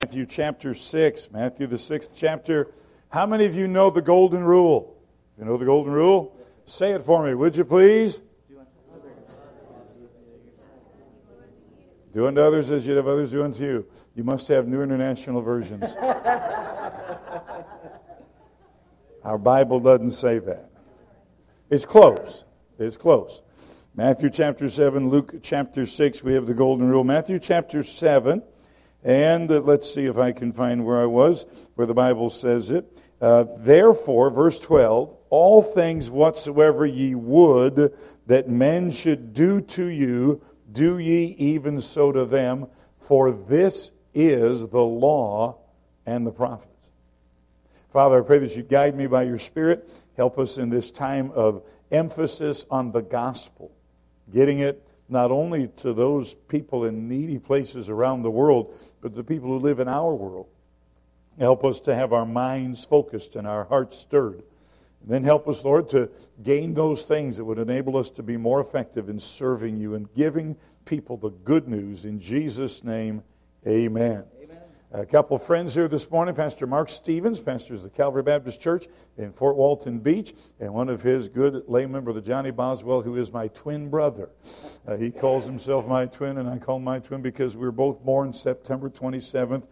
Matthew chapter 6, Matthew the 6th chapter. How many of you know the golden rule? You know the golden rule? Say it for me, would you please? Do unto others as you'd have others do unto you. You must have New International Versions. Our Bible doesn't say that. It's close. It's close. Matthew chapter 7, Luke chapter 6, we have the golden rule. Matthew chapter 7, and let's see if I can find where I was, where the Bible says it. Therefore, verse 12, all things whatsoever ye would that men should do to you, do ye even so to them, for this is the law and the prophets. Father, I pray that you guide me by your Spirit. Help us in this time of emphasis on the gospel, getting it not only to those people in needy places around the world, but the people who live in our world. Help us to have our minds focused and our hearts stirred. And then help us, Lord, to gain those things that would enable us to be more effective in serving you and giving people the good news. In Jesus' name, amen. A couple of friends here this morning. Pastor Mark Stevens, pastors the Calvary Baptist Church in Fort Walton Beach, and one of his good lay member, the Johnny Boswell, who is my twin brother. He calls himself my twin, and I call him my twin because we were both born September 27th,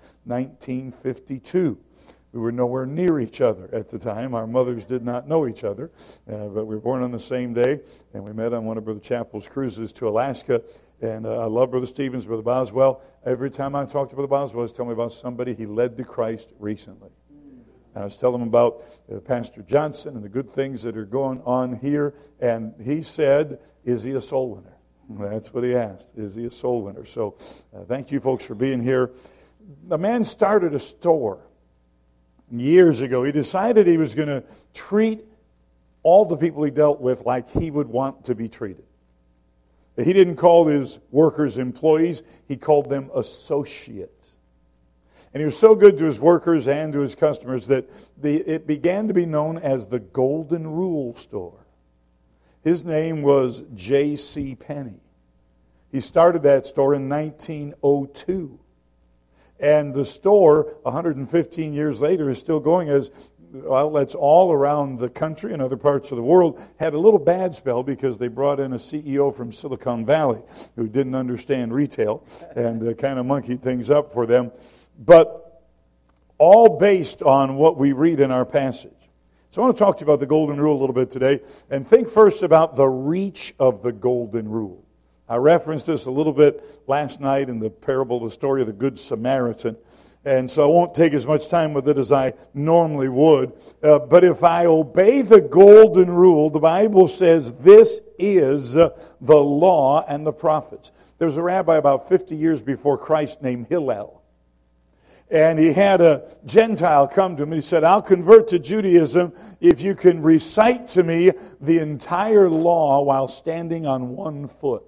1952. We were nowhere near each other at the time. Our mothers did not know each other, but we were born on the same day, and we met on one of Brother Chappell's cruises to Alaska. And I love Brother Stevens, Brother Boswell. Every time I talk to Brother Boswell, he's telling me about somebody he led to Christ recently. And I was telling him about Pastor Johnson and the good things that are going on here. And he said, is he a soul winner? That's what he asked. Is he a soul winner? So thank you folks for being here. A man started a store years ago. He decided he was going to treat all the people he dealt with like he would want to be treated. He didn't call his workers employees. He called them associates. And he was so good to his workers and to his customers that it began to be known as the Golden Rule Store. His name was J.C. Penney. He started that store in 1902. And the store, 115 years later, is still going as outlets all around the country and other parts of the world. Had a little bad spell because they brought in a CEO from Silicon Valley who didn't understand retail and kind of monkeyed things up for them. But all based on what we read in our passage. So I want to talk to you about the Golden Rule a little bit today, and think first about the reach of the Golden Rule. I referenced this a little bit last night in the parable, the story of the Good Samaritan. And so I won't take as much time with it as I normally would. But if I obey the golden rule, the Bible says this is the law and the prophets. There was a rabbi about 50 years before Christ named Hillel. And he had a Gentile come to him and he said, I'll convert to Judaism if you can recite to me the entire law while standing on one foot.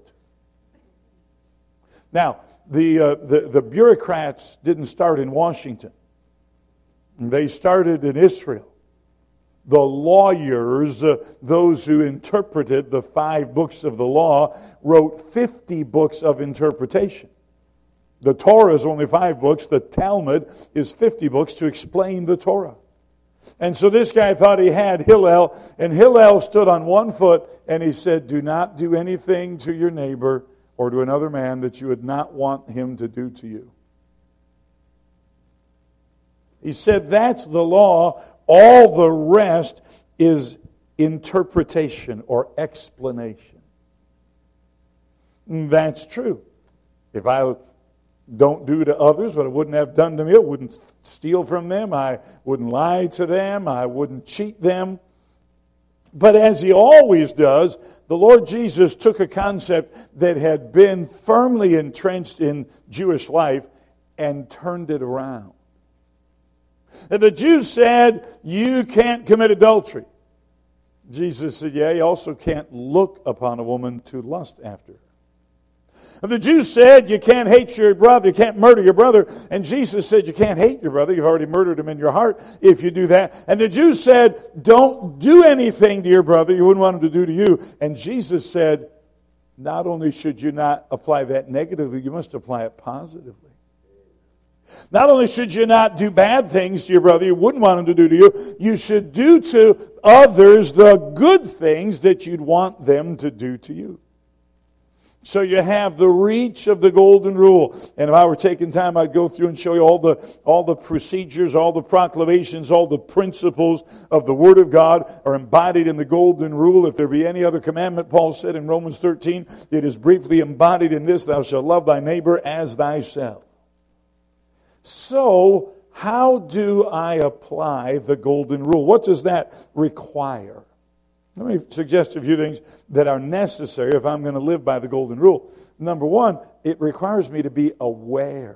Now, the bureaucrats didn't start in Washington. They started in Israel. The lawyers, those who interpreted the 5 books of the law, wrote 50 books of interpretation. The Torah is only 5 books. The Talmud is 50 books to explain the Torah. And so this guy thought he had Hillel, and Hillel stood on one foot, and he said, do not do anything to your neighbor or to another man that you would not want him to do to you. He said that's the law. All the rest is interpretation or explanation. And that's true. If I don't do to others what I wouldn't have done to me, I wouldn't steal from them, I wouldn't lie to them, I wouldn't cheat them. But as he always does, the Lord Jesus took a concept that had been firmly entrenched in Jewish life and turned it around. And the Jews said, you can't commit adultery. Jesus said, yeah, you also can't look upon a woman to lust after her. And the Jews said, you can't hate your brother, you can't murder your brother. And Jesus said, you can't hate your brother, you've already murdered him in your heart if you do that. And the Jews said, don't do anything to your brother you wouldn't want him to do to you. And Jesus said, not only should you not apply that negatively, you must apply it positively. Not only should you not do bad things to your brother you wouldn't want him to do to you, you should do to others the good things that you'd want them to do to you. So you have the reach of the golden rule. And if I were taking time, I'd go through and show you all the procedures, all the proclamations, all the principles of the Word of God are embodied in the golden rule. If there be any other commandment, Paul said in Romans 13, it is briefly embodied in this: thou shalt love thy neighbor as thyself. So, how do I apply the golden rule? What does that require? Let me suggest a few things that are necessary if I'm going to live by the golden rule. Number one, it requires me to be aware.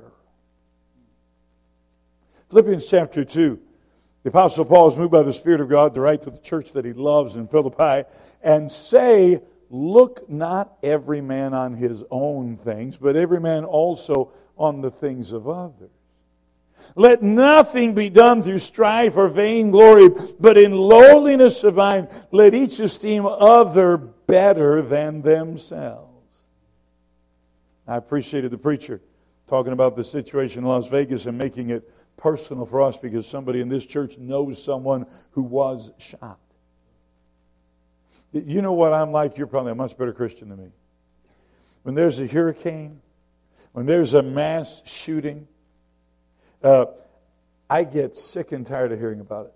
Philippians chapter 2. The Apostle Paul is moved by the Spirit of God to write to the church that he loves in Philippi and say, look not every man on his own things, but every man also on the things of others. Let nothing be done through strife or vainglory, but in lowliness of mind, let each esteem other better than themselves. I appreciated the preacher talking about the situation in Las Vegas and making it personal for us because somebody in this church knows someone who was shot. You know what I'm like? You're probably a much better Christian than me. When there's a hurricane, when there's a mass shooting, I get sick and tired of hearing about it.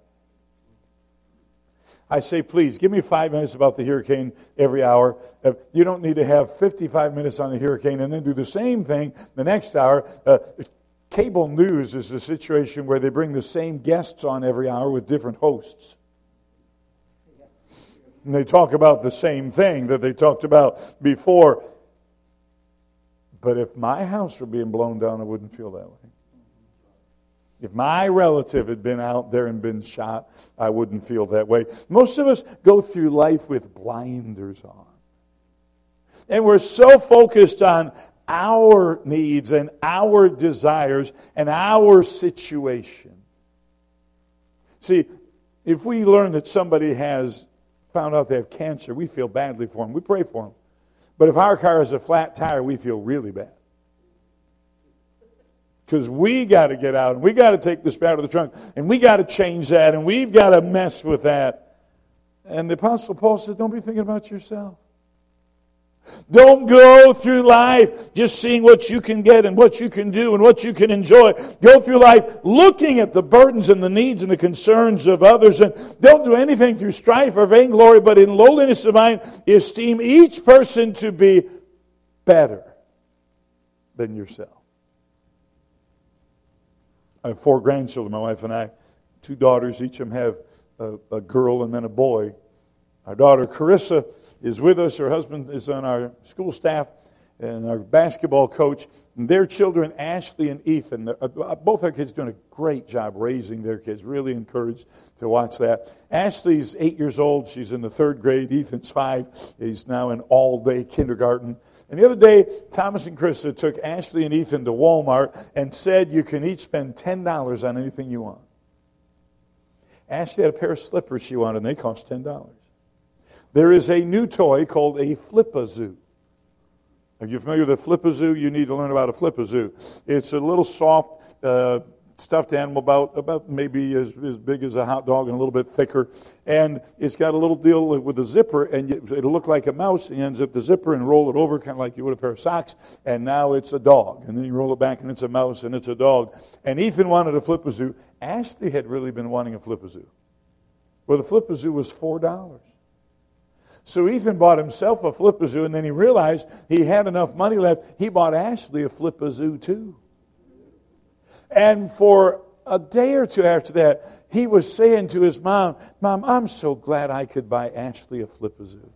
I say, please, give me 5 minutes about the hurricane every hour. You don't need to have 55 minutes on the hurricane and then do the same thing the next hour. Cable news is a situation where they bring the same guests on every hour with different hosts. And they talk about the same thing that they talked about before. But if my house were being blown down, I wouldn't feel that way. If my relative had been out there and been shot, I wouldn't feel that way. Most of us go through life with blinders on. And we're so focused on our needs and our desires and our situation. See, if we learn that somebody has found out they have cancer, we feel badly for them. We pray for them. But if our car has a flat tire, we feel really bad. Because we got to get out and we got to take the spare out of the trunk and we got to change that and we've got to mess with that. And the Apostle Paul said, don't be thinking about yourself. Don't go through life just seeing what you can get and what you can do and what you can enjoy. Go through life looking at the burdens and the needs and the concerns of others. And don't do anything through strife or vainglory, but in lowliness of mind, esteem each person to be better than yourself. I have 4 grandchildren, my wife and I, 2 daughters. Each of them have a girl and then a boy. Our daughter, Carissa, is with us. Her husband is on our school staff and our basketball coach. And their children, Ashley and Ethan, both our kids doing a great job raising their kids. Really encouraged to watch that. Ashley's 8 years old. She's in the 3rd grade. Ethan's 5. He's now in all-day kindergarten. And the other day, Thomas and Krista took Ashley and Ethan to Walmart and said you can each spend $10 on anything you want. Ashley had a pair of slippers she wanted, and they cost $10. There is a new toy called a Flip-A-Zoo. Are you familiar with a Flip-A-Zoo? You need to learn about a Flip-A-Zoo. It's a little soft stuffed animal about maybe as big as a hot dog and a little bit thicker. And it's got a little deal with a zipper, and it'll look like a mouse. And you unzip the zipper and roll it over, kind of like you would a pair of socks. And now it's a dog. And then you roll it back, and it's a mouse, and it's a dog. And Ethan wanted a Flip-A-Zoo. Ashley had really been wanting a Flip-A-Zoo. Well, the Flip-A-Zoo was $4. So Ethan bought himself a Flip-A-Zoo, and then he realized he had enough money left. He bought Ashley a Flip-A-Zoo too. And for a day or two after that, he was saying to his mom, Mom, I'm so glad I could buy Ashley a Flip-A-Zoo.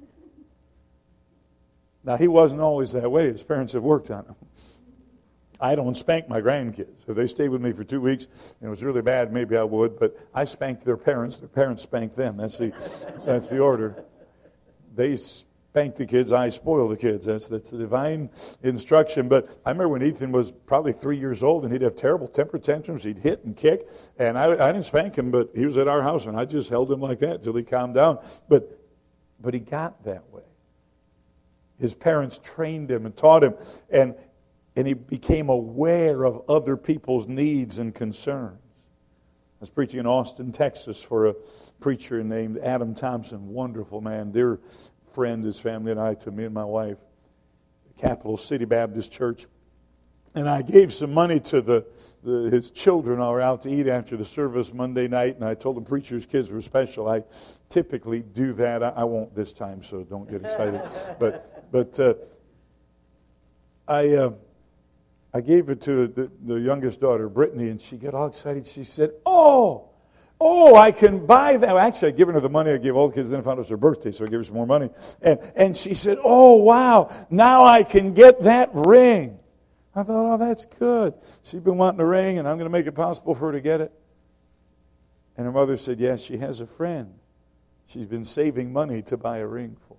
Now, he wasn't always that way. His parents have worked on him. I don't spank my grandkids. If they stayed with me for 2 weeks and it was really bad, maybe I would. But I spanked their parents spanked them. That's the order. They spank the kids, I spoil the kids. That's the divine instruction. But I remember when Ethan was probably 3 years old and he'd have terrible temper tantrums. He'd hit and kick. And I didn't spank him, but he was at our house and I just held him like that until he calmed down. But he got that way. His parents trained him and taught him. And And he became aware of other people's needs and concerns. I was preaching in Austin, Texas for a preacher named Adam Thompson. Wonderful man, dear friend, his family and I, to me and my wife. Capital City Baptist Church. And I gave some money to his children who were out to eat after the service Monday night. And I told the preacher's kids were special. I typically do that. I won't this time, so don't get excited. But I gave it to the youngest daughter, Brittany, and she got all excited. She said, oh, I can buy that. Well, actually, I'd given her the money I gave all the kids, then I found it was her birthday, so I gave her some more money. And she said, oh, wow, now I can get that ring. I thought, oh, that's good. She'd been wanting a ring, and I'm going to make it possible for her to get it. And her mother said, yes, she has a friend she's been saving money to buy a ring for.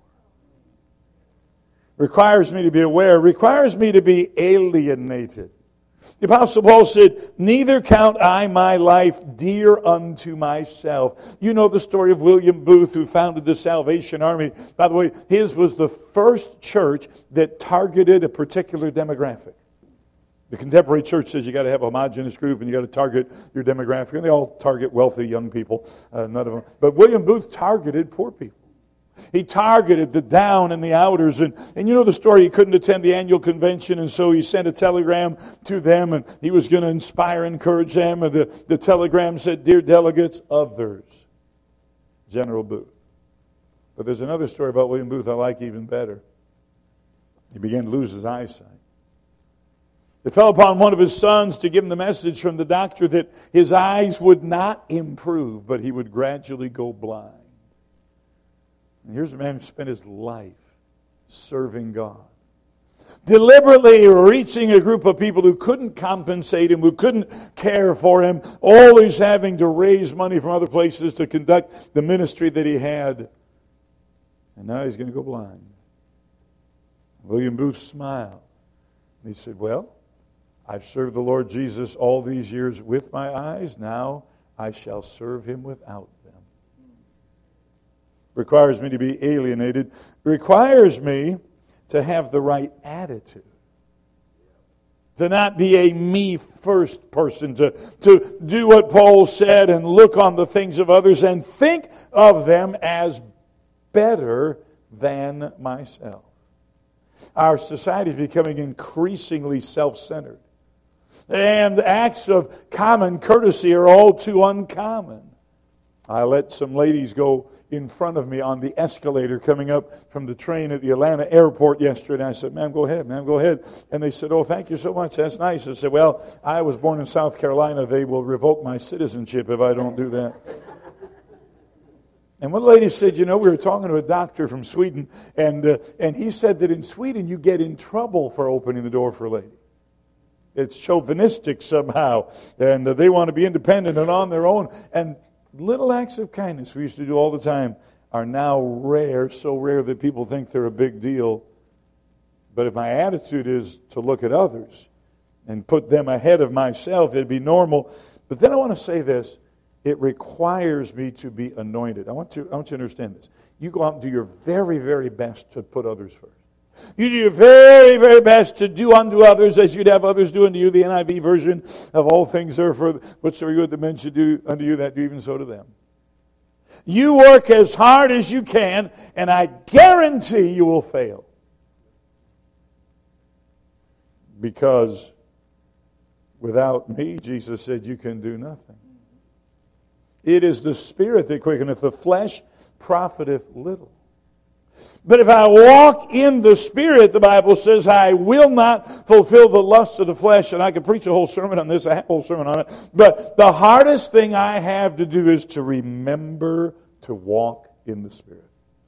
Requires me to be aware, requires me to be alienated. The Apostle Paul said, neither count I my life dear unto myself. You know the story of William Booth, who founded the Salvation Army. By the way, his was the first church that targeted a particular demographic. The contemporary church says you got to have a homogeneous group and you got to target your demographic. And they all target wealthy young people. None of them. But William Booth targeted poor people. He targeted the down and the outers. And you know the story, he couldn't attend the annual convention, and so he sent a telegram to them, and he was going to inspire, encourage them. And the telegram said, dear delegates, others. General Booth. But there's another story about William Booth I like even better. He began to lose his eyesight. It fell upon one of his sons to give him the message from the doctor that his eyes would not improve, but he would gradually go blind. And here's a man who spent his life serving God. Deliberately reaching a group of people who couldn't compensate him, who couldn't care for him, always having to raise money from other places to conduct the ministry that he had. And now he's going to go blind. William Booth smiled. And he said, well, I've served the Lord Jesus all these years with my eyes. Now I shall serve him without them. Requires me to be alienated. Requires me to have the right attitude. To not be a me-first person. To do what Paul said and look on the things of others and think of them as better than myself. Our society is becoming increasingly self-centered. And acts of common courtesy are all too uncommon. I let some ladies go in front of me on the escalator coming up from the train at the Atlanta airport yesterday. And I said, ma'am, go ahead, ma'am, go ahead. And they said, oh, thank you so much. That's nice. I said, well, I was born in South Carolina. They will revoke my citizenship if I don't do that. And one lady said, you know, we were talking to a doctor from Sweden, and he said that in Sweden you get in trouble for opening the door for a lady. It's chauvinistic somehow, and they want to be independent and on their own. And little acts of kindness we used to do all the time are now rare, so rare that people think they're a big deal. But if my attitude is to look at others and put them ahead of myself, it'd be normal. But then I want to say this. It requires me to be anointed. I want you to understand this. You go out and do your very, very best to put others first. You do your very, very best to do unto others as you'd have others do unto you. The NIV version of all things are for whatsoever good that men should do unto you, that do even so to them. You work as hard as you can, and I guarantee you will fail. Because without me, Jesus said, you can do nothing. It is the Spirit that quickeneth, the flesh profiteth little. But if I walk in the Spirit, the Bible says, I will not fulfill the lusts of the flesh. And I could preach a whole sermon on this. I have a whole sermon on it. But the hardest thing I have to do is to remember to walk in the Spirit.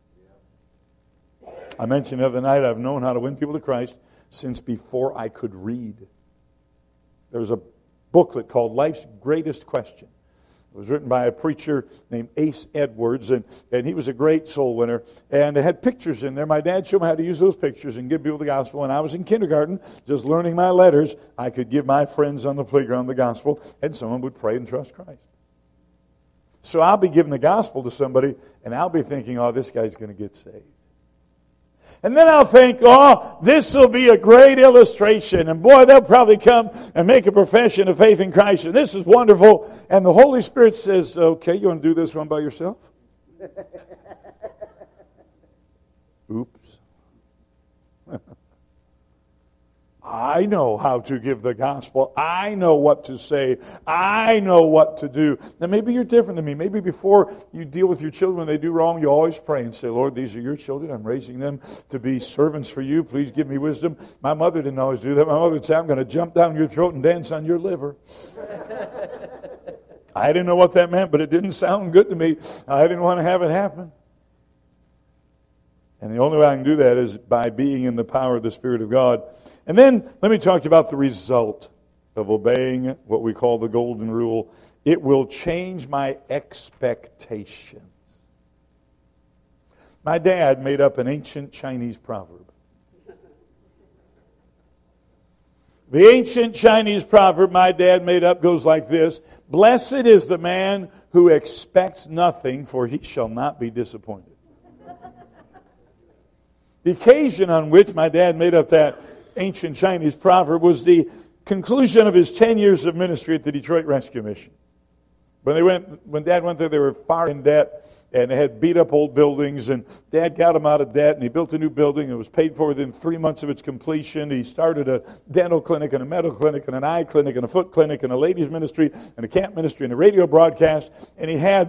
I mentioned the other night, I've known how to win people to Christ since before I could read. There was a booklet called Life's Greatest Question. It was written by a preacher named Ace Edwards, and he was a great soul winner. And it had pictures in there. My dad showed me how to use those pictures and give people the gospel. When I was in kindergarten, just learning my letters, I could give my friends on the playground the gospel, and someone would pray and trust Christ. So I'll be giving the gospel to somebody, and I'll be thinking, oh, this guy's going to get saved. And then I'll think, oh, this will be a great illustration. And boy, they'll probably come and make a profession of faith in Christ. And this is wonderful. And the Holy Spirit says, okay, you want to do this one by yourself? Oops. I know how to give the gospel. I know what to say. I know what to do. Now, maybe you're different than me. Maybe before you deal with your children when they do wrong, you always pray and say, Lord, these are your children. I'm raising them to be servants for you. Please give me wisdom. My mother didn't always do that. My mother would say, I'm going to jump down your throat and dance on your liver. I didn't know what that meant, but it didn't sound good to me. I didn't want to have it happen. And the only way I can do that is by being in the power of the Spirit of God. And then let me talk to you about the result of obeying what we call the golden rule. It will change my expectations. My dad made up an ancient Chinese proverb. The ancient Chinese proverb my dad made up goes like this: Blessed is the man who expects nothing, for he shall not be disappointed. The occasion on which my dad made up that ancient Chinese proverb was the conclusion of his 10 years of ministry at the Detroit Rescue Mission. When Dad went there, they were far in debt, and they had beat up old buildings, and Dad got them out of debt, and he built a new building. It was paid for within 3 months of its completion. He started a dental clinic and a medical clinic and an eye clinic and a foot clinic and a ladies ministry and a camp ministry and a radio broadcast, and he had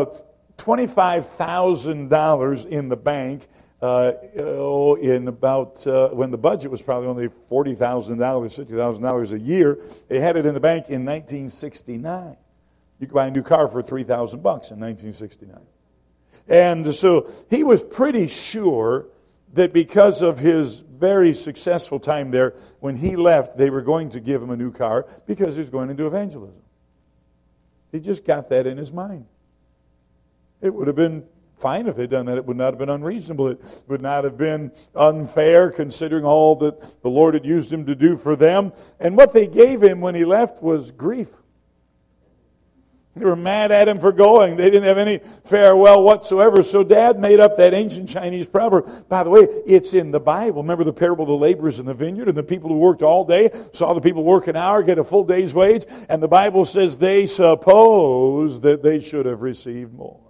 $25,000 in the bank. In about when the budget was probably only $40,000, $50,000 a year. They had it in the bank in 1969. You could buy a new car for $3,000 in 1969. And so he was pretty sure that because of his very successful time there, when he left, they were going to give him a new car because he was going into evangelism. He just got that in his mind. It would have been fine if they'd done that. It would not have been unreasonable. It would not have been unfair, considering all that the Lord had used him to do for them. And what they gave him when he left was grief. They were mad at him for going. They didn't have any farewell whatsoever. So Dad made up that ancient Chinese proverb. By the way, it's in the Bible. Remember the parable of the laborers in the vineyard, and the people who worked all day saw the people work an hour get a full day's wage. And the Bible says they supposed that they should have received more.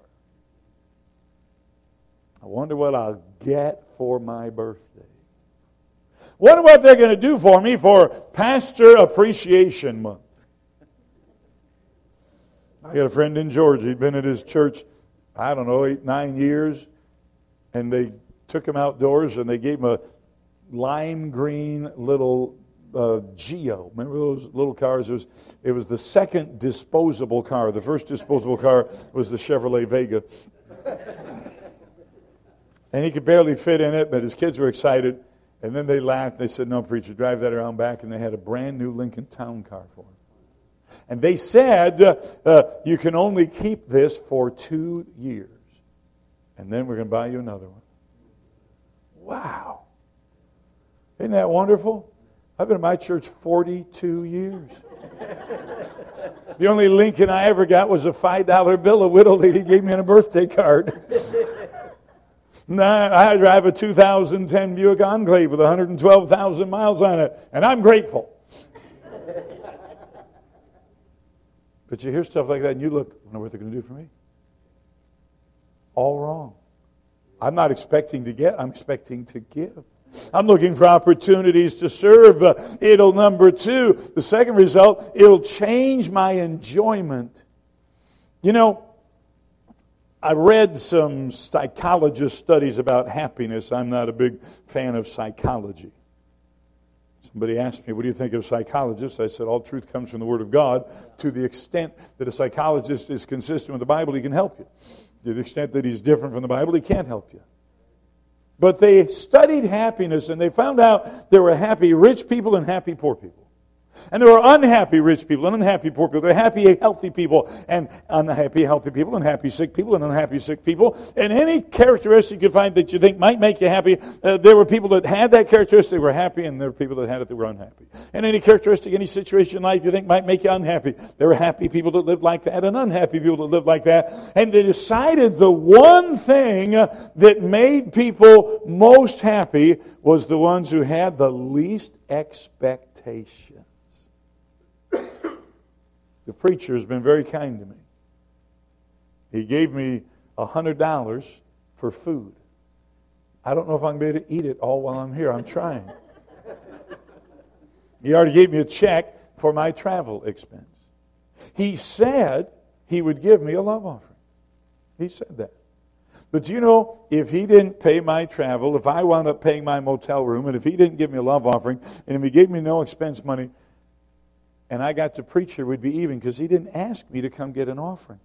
I wonder what I'll get for my birthday. Wonder what they're going to do for me for Pastor Appreciation Month. I got a friend in Georgia. He'd been at his church, 8, 9 years. And they took him outdoors and they gave him a lime green little Geo. Remember those little cars? It was the second disposable car. The first disposable car was the Chevrolet Vega. And he could barely fit in it, but his kids were excited. And then they laughed. They said, no, preacher, drive that around back. And they had a brand new Lincoln Town Car for him. And they said, you can only keep this for 2 years. And then we're going to buy you another one. Wow. Isn't that wonderful? I've been in my church 42 years. The only Lincoln I ever got was a $5 bill a widow lady gave me on a birthday card. Now, I drive a 2010 Buick Enclave with 112,000 miles on it, and I'm grateful. But you hear stuff like that, and you look, I wonder what they're going to do for me. All wrong. I'm not expecting to get, I'm expecting to give. I'm looking for opportunities to serve. It'll, number 2, the second result, it'll change my enjoyment. You know, I read some psychologist studies about happiness. I'm not a big fan of psychology. Somebody asked me, what do you think of psychologists? I said, all truth comes from the Word of God. To the extent that a psychologist is consistent with the Bible, he can help you. To the extent that he's different from the Bible, he can't help you. But they studied happiness, and they found out there were happy rich people and happy poor people. And there are unhappy rich people and unhappy poor people. There are happy, healthy people and unhappy, healthy people and happy, sick people and unhappy, sick people. And any characteristic you find that you think might make you happy, there were people that had that characteristic that were happy, and there were people that had it that were unhappy. And any characteristic, any situation in life you think might make you unhappy, there were happy people that lived like that and unhappy people that lived like that. And they decided the one thing that made people most happy was the ones who had the least expectation. The preacher has been very kind to me. He gave me $100 for food. I don't know if I'm going to be able to eat it all while I'm here. I'm trying. He already gave me a check for my travel expense. He said he would give me a love offering. He said that. But do you know, if he didn't pay my travel, if I wound up paying my motel room, and if he didn't give me a love offering, and if he gave me no expense money, and I got to preach here, we'd be even, because he didn't ask me to come get an offering.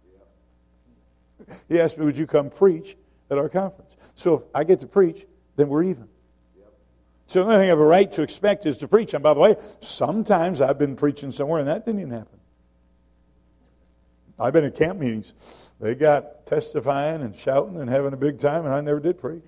He asked me, would you come preach at our conference? So if I get to preach, then we're even. So the only thing I have a right to expect is to preach. And by the way, sometimes I've been preaching somewhere and that didn't even happen. I've been at camp meetings. They got testifying and shouting and having a big time, and I never did preach.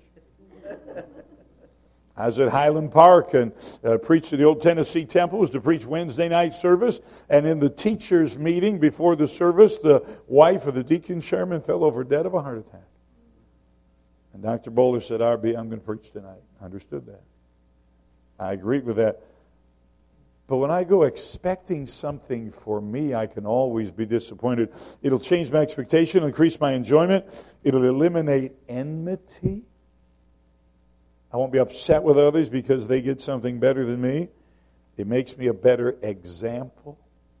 I was at Highland Park and preached at the Old Tennessee Temple. Was to preach Wednesday night service. And in the teachers' meeting before the service, the wife of the deacon chairman fell over dead of a heart attack. And Dr. Bowler said, RB, I'm going to preach tonight. I understood that. I agreed with that. But when I go expecting something for me, I can always be disappointed. It'll change my expectation, it'll increase my enjoyment, it'll eliminate enmity. I won't be upset with others because they get something better than me. It makes me a better example.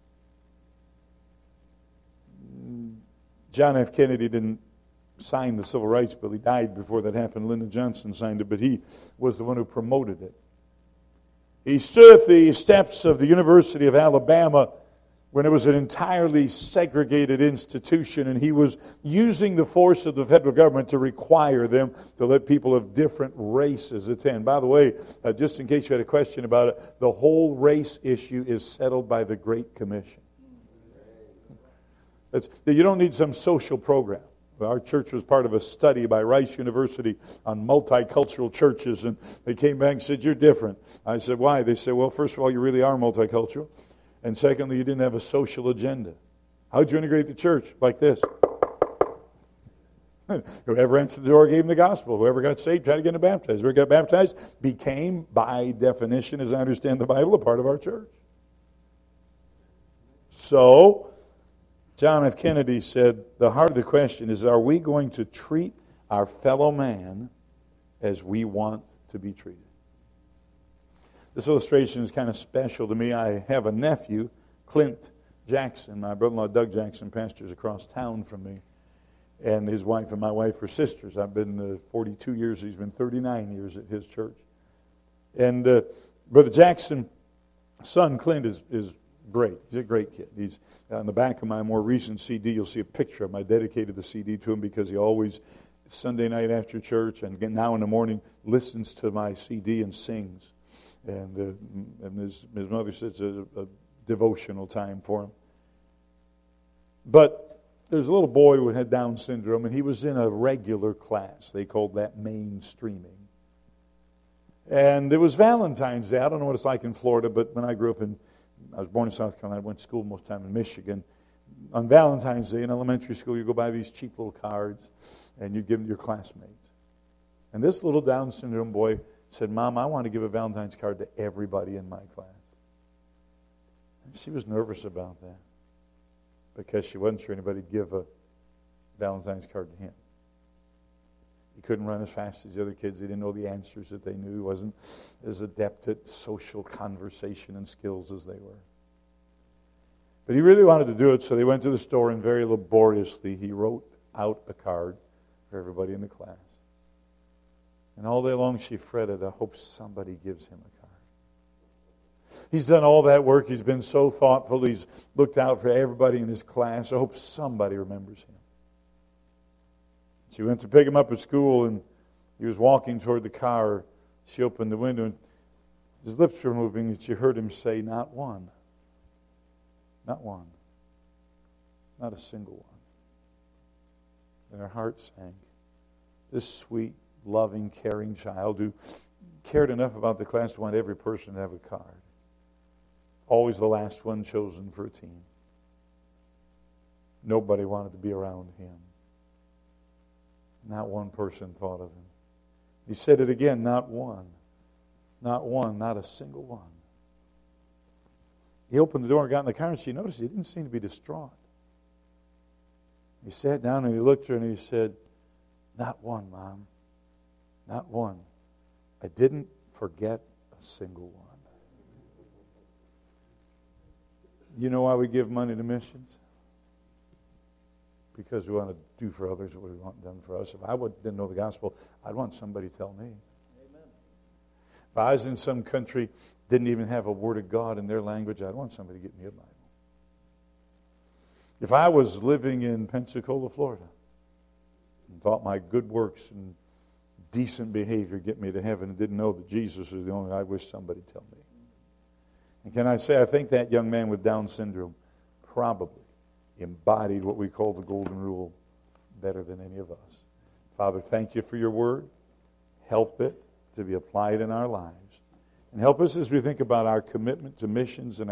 John F. Kennedy didn't sign the Civil Rights Bill. He died before that happened. Lyndon Johnson signed it, but he was the one who promoted it. He stood at the steps of the University of Alabama when it was an entirely segregated institution, and he was using the force of the federal government to require them to let people of different races attend. By the way, just in case you had a question about it, the whole race issue is settled by the Great Commission. You don't need some social program. Our church was part of a study by Rice University on multicultural churches, and they came back and said, you're different. I said, why? They said, well, first of all, you really are multicultural. And secondly, you didn't have a social agenda. How'd you integrate the church? Like this. Whoever answered the door gave him the gospel. Whoever got saved tried to get baptized. Whoever got baptized became, by definition, as I understand the Bible, a part of our church. So, John F. Kennedy said, the heart of the question is, are we going to treat our fellow man as we want to be treated? This illustration is kind of special to me. I have a nephew, Clint Jackson. My brother-in-law, Doug Jackson, pastors across town from me. And his wife and my wife are sisters. I've been 42 years. He's been 39 years at his church. And Brother Jackson's son, Clint, is great. He's a great kid. He's on the back of my more recent CD. You'll see a picture of him. I dedicated the CD to him because he always, Sunday night after church and again now in the morning, listens to my CD and sings. And his mother says it's a devotional time for him. But there's a little boy who had Down syndrome, and he was in a regular class. They called that mainstreaming. And it was Valentine's Day. I don't know what it's like in Florida, but when I grew up I was born in South Carolina. I went to school most of the time in Michigan. On Valentine's Day in elementary school, you go buy these cheap little cards, and you give them to your classmates. And this little Down syndrome boy said, Mom, I want to give a Valentine's card to everybody in my class. And she was nervous about that because she wasn't sure anybody would give a Valentine's card to him. He couldn't run as fast as the other kids. He didn't know the answers that they knew. He wasn't as adept at social conversation and skills as they were. But he really wanted to do it, so they went to the store, and very laboriously he wrote out a card for everybody in the class. And all day long she fretted, I hope somebody gives him a card. He's done all that work. He's been so thoughtful. He's looked out for everybody in his class. I hope somebody remembers him. She went to pick him up at school, and he was walking toward the car. She opened the window, and His lips were moving, that you heard him say, not one. Not one. Not a single one. And her heart sank. This sweet, loving, caring child who cared enough about the class to want every person to have a card. Always the last one chosen for a team. Nobody wanted to be around him. Not one person thought of him. He said it again, not one. Not one, not a single one. He opened the door and got in the car, and she noticed he didn't seem to be distraught. He sat down and he looked at her and he said, not one, Mom. Not one. I didn't forget a single one. You know why we give money to missions? Because we want to do for others what we want done for us. If I didn't know the gospel, I'd want somebody to tell me. Amen. If I was in some country, didn't even have a word of God in their language, I'd want somebody to get me a Bible. If I was living in Pensacola, Florida, and thought my good works and decent behavior get me to heaven and didn't know that Jesus was the only, I wish somebody would tell me. And can I say, I think that young man with Down syndrome probably embodied what we call the golden rule better than any of us. Father, thank you for your word. Help it to be applied in our lives. And help us as we think about our commitment to missions and